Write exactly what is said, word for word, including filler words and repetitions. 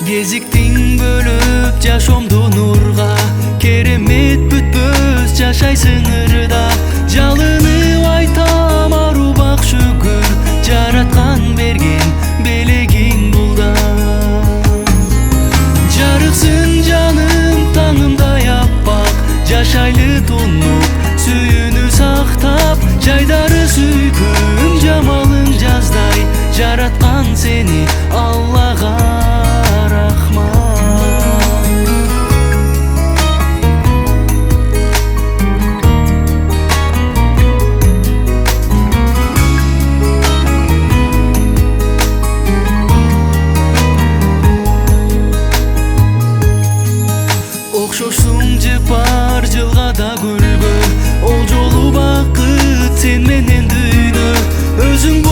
Кезиктиң бөлүп жашоомду нурга, керемет бүтпөс жашайсың ырда. Жалынып айтам ару бак шүкүр, жараткан берген белегиң булда. Жарыксың жаным таңымдай аппак, жашайлы тонуп сүйүүнү сактап. Жайдары сүйкүм жамалың жаздай, жараткан сени Аллага рахмат. Окшошсуң жыпар жылгада гүлгө, ол жолу бакыт сен менен дүйнө. Өзүң